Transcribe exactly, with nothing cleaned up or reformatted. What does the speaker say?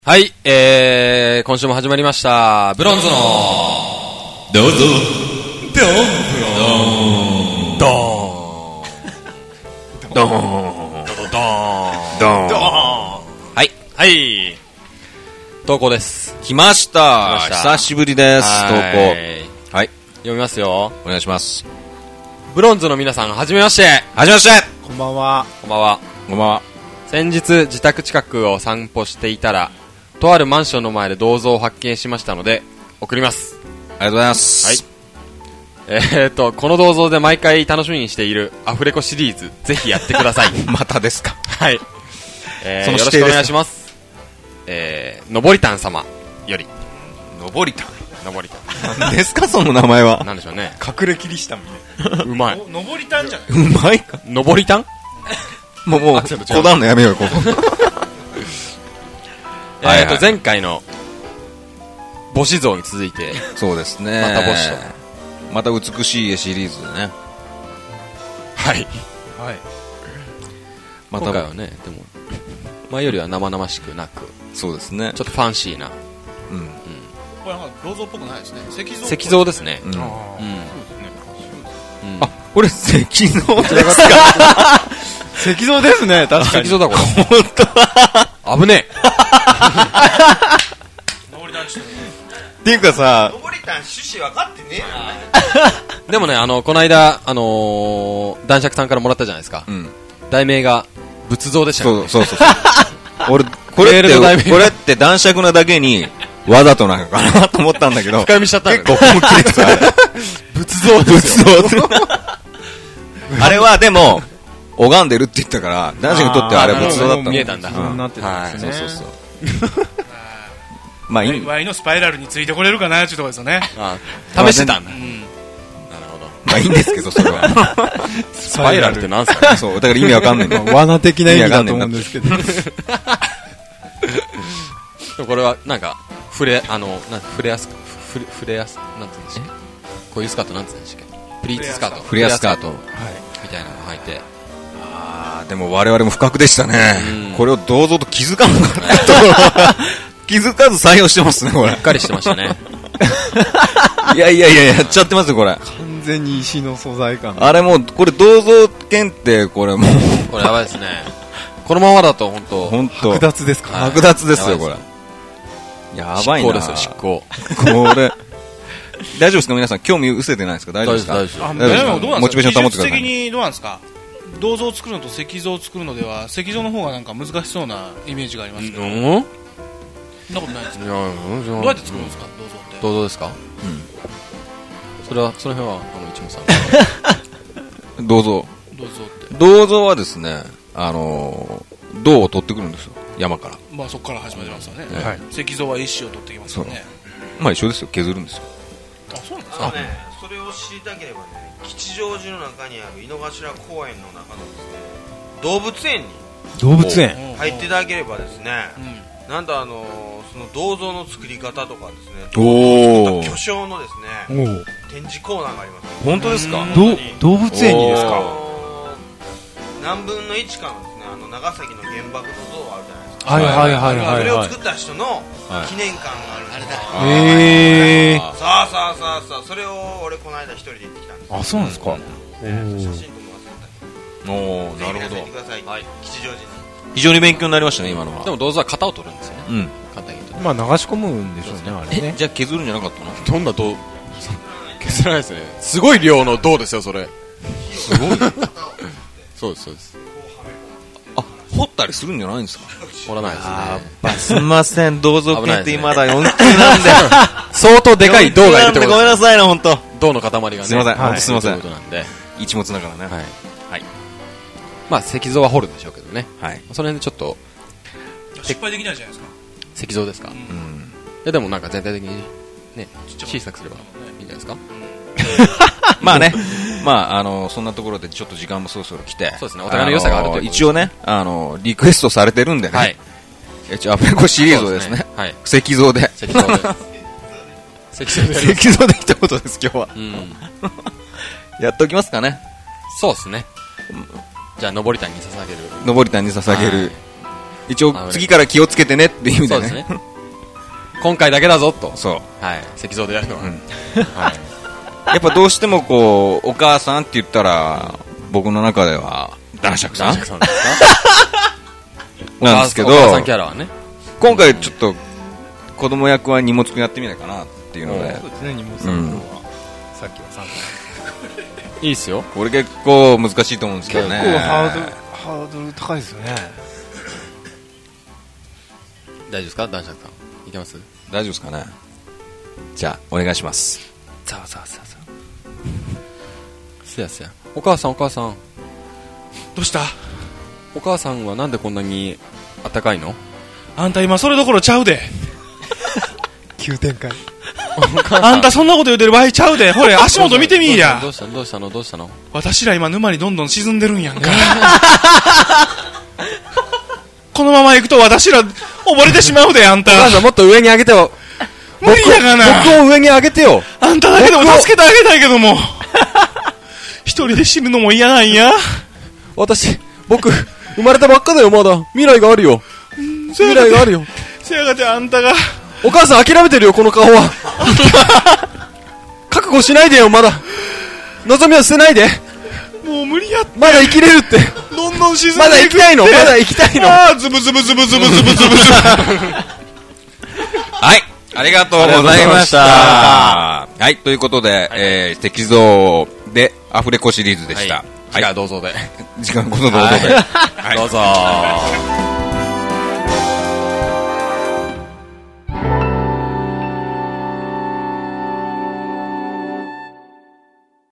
はい、えー、今週も始まりました、ブロンズの、 どうぞ、 ドン、ドン、ドン、ドン、ドン、ドン、ドン、はい、はい、投稿です。 来ました。久しぶりです。投稿。はい。 読みますよ。 お願いします。 ブロンズの皆さん、はじめまして。 はじめまして。 こんばんは。 こんばんは。 こんばんは。 先日、自宅近くを散歩していたら、とあるマンションの前で銅像を発見しましたので送ります。 ありがとうございます。 はい。えーとこの銅像で毎回楽しみにしているアフレコシリーズ、ぜひやってください。 またですか。 はい。えー、 そのよろしくお願いします。えー、のぼりたん様より。 のぼりたん。 のぼりたん。何ですかその名前は。 なんでしょうね。 隠れキリシタンみたいな。 うまい。 のぼりたんじゃない。 うまいか。 のぼりたん。 もうもうこだんのやめようよここ。 えーと前回の母子像に続いて、 そうですね。 また母子とまた美しい絵シリーズでね。 はいはい。 また今回はね、でも前よりは生々しくなく、 そうですね。 ちょっとファンシーな。 うん。うん、 これなんか銅像っぽくないですね。石像。 石像ですね。 うん。あ、 うん、そうですね。 あ、これ石像ですか。 石像ですね。確かに。 石像だこれ。 本当だ。 危ねえ。 のぼりたんちょっと。 っていうかさ、 のぼりたん趣旨分かってねえな。 でもね、あのこの間あのー、男爵さんからもらったじゃないですか。 うん。 題名が仏像でしたね。 そうそうそうそう。俺これってこれって男爵なだけにわざとなのかなと思ったんだけど。 深読みしちゃった。 結構本気ですあれ。 仏像ですよ。 仏像。あれはでも拝んでるって言ったから男爵にとってはあれは仏像だったの。 見えたんだ。 そうなってたんですね。 そうそうそう。まあいい。 ワイのスパイラルについてこれるかなっていうところですよね。 ああ、試してたんだ。うん。なるほど。 まあいいんですけどそれは。 スパイラルってなんすかね。 そうだから意味わかんないんだよ。 罠的な意味だと思うんですけど。 これはなんか触れあのなん触れやすく触れ触れやすなんて言うんでしたっけ。こういうスカートなんて言うんでしたっけ。プリーツスカート。 フレアスカート。はい。 みたいなの履いて。 ああでも我々も不覚でしたね。 うん、 これを銅像と気づかなかったところは気づかず採用してますねこれ。 しっかりしてましたね。 いやいやいややっちゃってますよこれ。 完全に石の素材感。 あれもうこれ銅像検定これもうこれやばいですね。このままだと本当本当剥奪ですか。 剥奪ですよこれ。やばいな。 執行ですよ執行。 これ大丈夫ですか皆さん興味失せてないですか大丈夫ですか。 大丈夫あ、 大丈夫どうなんですか。 モチベーション保ってください。 技術的にどうなんですか。銅像を作るのと石像を作るのでは石像の方がなんか難しそうなイメージがありますけど。 うん？ そんなことないですか。 いやうんどうやって作るんですか銅像って。 銅像ですか。 うんそれはその辺はあの一門さん。 銅像銅像って銅像はですねあのー、銅を取ってくるんですよ山から。 まあそこから始まりますよね。 はい。 石像は石を取ってきますよね。 まあ一緒ですよ削るんですよ。 あ、そうなんですか。 あのね、それを知りたければね、吉祥寺の中にある井の頭公園の中のですね、動物園に動物園入っていただければですね、 うん、 なんとあのー、その銅像の作り方とかですね、 おお巨匠のですね展示コーナーがあります、ね、 本当ですか。 ど動物園にですか。 何分のいちかのですね、あの長崎の原爆の像あるじゃないですか。 はいはいはいはい、はい、 それを作った人の記念館があるんですよ。 へえー、 さあさあさあさあ、それを俺この間一人で行ってきたんです。 あ、そうなんですか。 写真とも忘れた。 おおなるほど。 ぜひ皆さん行ってください。はい、吉祥寺に。 非常に勉強になりましたね今のは。 でも銅像は型を取るんですよね。 うん。 簡単に言うと。 まあ流し込むんでしょうねあれね。 じゃあ削るんじゃなかったの。 どんな銅削らないですね。すごい量の銅ですよそれ。 すごい。 そうですそうです。 あ掘ったりするんじゃないんですか。 掘らないですね。 あすみません銅像検定まだよん級なんで相当でかい銅がいるってことです。 ごめんなさいね本当。 銅の塊がね。 すみません、 はい、 本当すみません。 ということなんで一物だからね。 はいはい。まあ石像は掘るんでしょうけどね。はい。その辺でちょっと失敗できないじゃないですか。 石像ですか。うん。いやでもなんか全体的にね小さくすればいいんじゃないですか。 まあね、まああのそんなところでちょっと時間もそろそろ来て、 そうですね。お互いの良さがあるということで一応ねあのリクエストされてるんでね。はい。一応アフレコシリーズをですね。はい。石像で。 石像で。石像で。 石像で一言です今日は。うん。やっておきますかね。 そうですね。じゃあ登り谷に捧げる。 登り谷に捧げる一応次から気をつけてねっていう意味でね。 そうですね。今回だけだぞと。 そう。 はい。石像でやるのは。うん、 はい。やっぱどうしてもこう、お母さんって言ったら、僕の中では、男爵さん男爵さんですかなんですけど、 お母さんキャラはね。 今回ちょっと、子供役は荷物くんやってみないかなっていうので。 そうですね、荷物くんは、うん、さっきはさんかい。 いいっすよ。 これ結構難しいと思うんですけどね。 結構ハードル、ハードル高いですよね。 大丈夫ですか男爵さん。いけます大丈夫ですかね。じゃあ、お願いします。 さあさあさあさあ。 せやせや。お母さんお母さん。 どうした？ お母さんはなんでこんなにあったかいの？ あんた今それどころちゃうで。 急展開。 あんたそんなこと言うてる場合ちゃうで。ほれ足元見てみいや。 どうしたのどうしたのどうしたの？ 私ら今沼にどんどん沈んでるんやんか。このまま行くと私ら溺れてしまうで。あんた。 お母さんもっと上に上げてよ。 無理やがな。 僕を上に上げてよ。 あんただけでも助けてあげたいけども。一人で死ぬのも嫌なんや。 私、僕、生まれたばっかだよ、まだ。未来があるよ。未来があるよ。 せやがてあんたが。 お母さん諦めてるよ、この顔は。覚悟しないでよ、まだ。望みは捨てないで。 もう無理やって。 まだ生きれるって。 どんどん沈んでいくって。 まだ行きたいのまだ行きたいの。 ああ、ズブズブズブズブズブズブズ。 はい。ありがとうございました。はい。ということで、えー、石像でアフレコシリーズでした。 はい。時間どうぞで。 時間こそどうぞで。 はい。どうぞ。